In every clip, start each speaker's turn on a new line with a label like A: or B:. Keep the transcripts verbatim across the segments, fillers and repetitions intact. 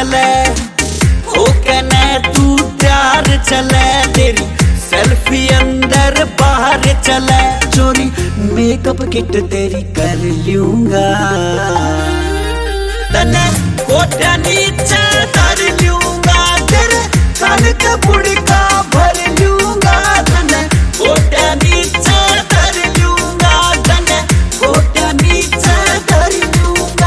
A: चले हो कने तू प्यार चले तेरी सेल्फी अंदर बाहर चले चोरी मेकअप किट तेरी कर लूंगा तने कोठा नीचे धर लूंगा तेरे कान का बुड़का भर लूंगा तने कोठा नीचे धर लूंगा तने कोठा नीचे धर लूंगा।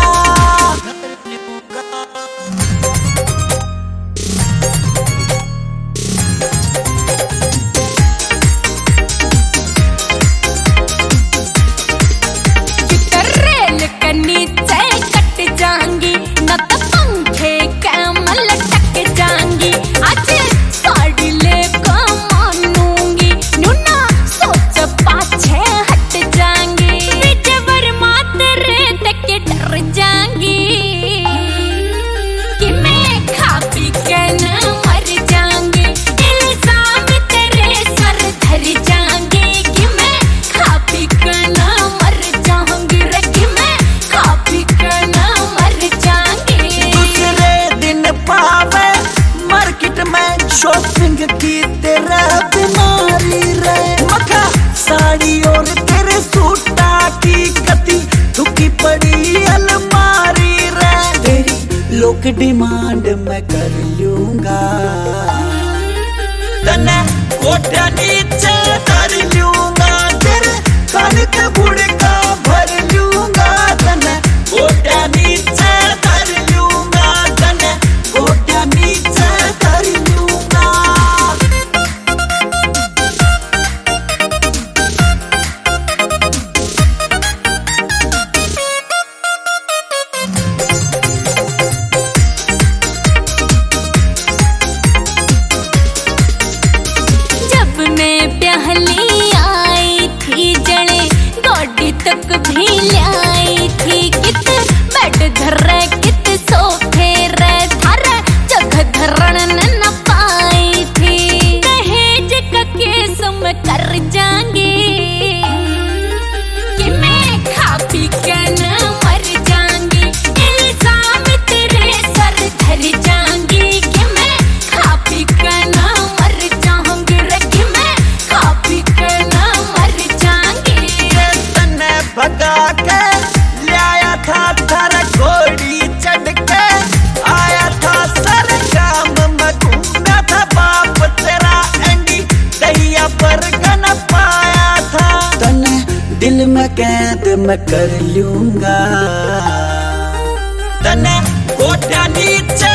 B: रेल के नीचे कट जाऊंगी न तो पंखे कैमल लटक जाऊंगी आज साड़ी लेकर मानूंगी नुना सोच पाछे हट जाऊंगी विजवर मात्र तक डर जाऊंगी कि मैं खा पी के न मर जाऊंगी इल्जाम तेरे सर धर जाऊंगी कि मैं खा पी के न मर जाऊंगी रे कि मैं खा पी के न मर जाऊंगी।
A: दूसरे दिन पावे मार्केट में शॉपिंग की तेरा बीमारी रे मखा साड़ी और तेरे सूटा की कती दुखी पड़ी अलमारी रे तेरी लोक डिमांड मैं कर लूंगा तने कोठा नीचे धर लूंगा तेरे कान का बुड़का भर लूंगा तने कोठा नीचे धर लूंगा तने कोठा नीचे धर लूंगा।
B: जब मैं पहली आई थी जड़े गोडी तक भी लाई थी कित बेड धरे कित सोफे रे थारे जगह धरण न पाई थी दहेज का केस मैं कर जाऊंगी कि मैं खा पी के न मर जाऊंगी इल्जाम तेरे सर धर जाऊंगी कि मैं खा पी के न मर जाऊंगी रे कि मैं खा पी के न मर जाऊंगी।
A: तने भगा के लाया था थारा घोड़ी चढ़ के आया था सर काम में घूमा था बाप तेरा एंडी दहिया पर गन पाया था तने दिल में कैद मैं कर लूंगा तने कोठा नीचे